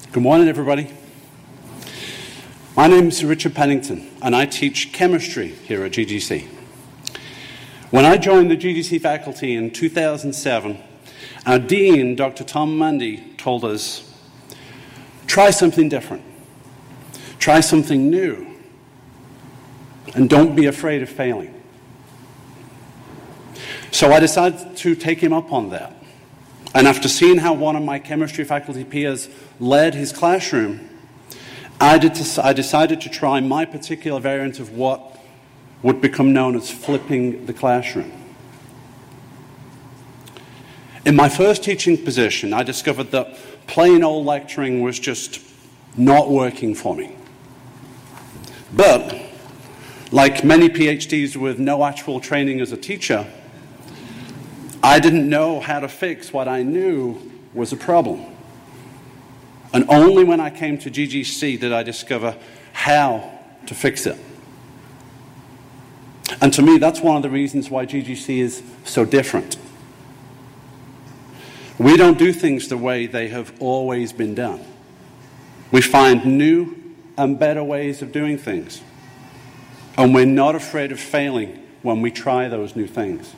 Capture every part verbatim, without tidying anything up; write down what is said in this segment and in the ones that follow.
Good morning, everybody. My name is Richard Pennington, and I teach chemistry here at G G C. When I joined the G G C faculty in two thousand seven, our dean, Doctor Tom Mundy, told us, try something different, try something new, and don't be afraid of failing. So I decided to take him up on that. And after seeing how one of my chemistry faculty peers led his classroom, I, did to, I decided to try my particular variant of what would become known as flipping the classroom. In my first teaching position, I discovered that plain old lecturing was just not working for me. But, like many PhDs with no actual training as a teacher, I didn't know how to fix what I knew was a problem. And only when I came to G G C did I discover how to fix it. And to me, that's one of the reasons why G G C is so different. We don't do things the way they have always been done. We find new and better ways of doing things. And we're not afraid of failing when we try those new things.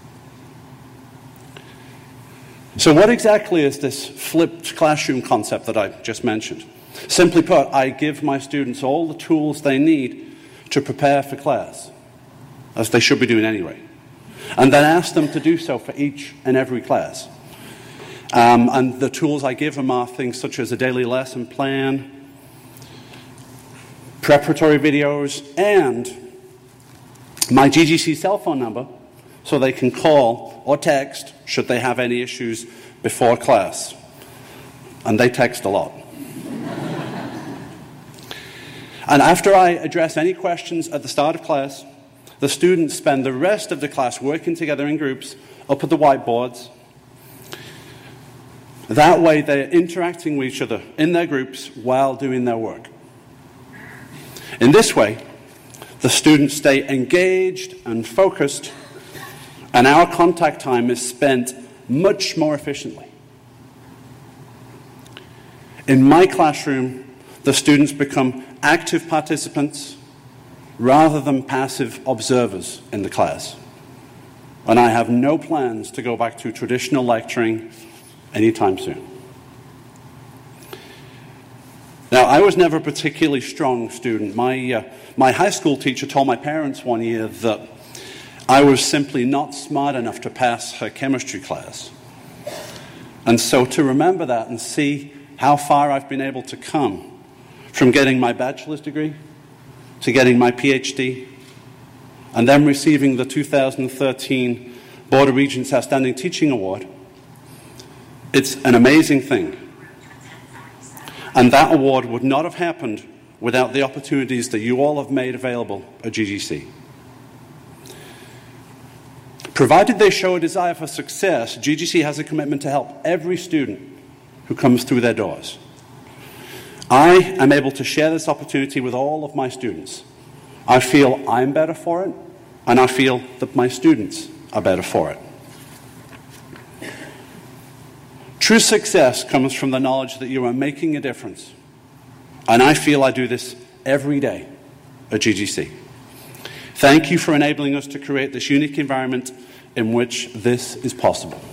So what exactly is this flipped classroom concept that I just mentioned? Simply put, I give my students all the tools they need to prepare for class, as they should be doing anyway, and then ask them to do so for each and every class. Um, and the tools I give them are things such as a daily lesson plan, preparatory videos, and my G G C cell phone number, so they can call or text should they have any issues before class. And they text a lot. And after I address any questions at the start of class, the students spend the rest of the class working together in groups up at the whiteboards. That way they're interacting with each other in their groups while doing their work. In this way, the students stay engaged and focused, and our contact time is spent much more efficiently. In my classroom, the students become active participants rather than passive observers in the class. And I have no plans to go back to traditional lecturing anytime soon. Now, I was never a particularly strong student. My, uh, my high school teacher told my parents one year that I was simply not smart enough to pass her chemistry class. And so to remember that and see how far I've been able to come from getting my bachelor's degree to getting my PhD and then receiving the two thousand thirteen Board of Regents Outstanding Teaching Award, it's an amazing thing. And that award would not have happened without the opportunities that you all have made available at G G C. Provided they show a desire for success, G G C has a commitment to help every student who comes through their doors. I am able to share this opportunity with all of my students. I feel I'm better for it, and I feel that my students are better for it. True success comes from the knowledge that you are making a difference, and I feel I do this every day at G G C. Thank you for enabling us to create this unique environment in which this is possible.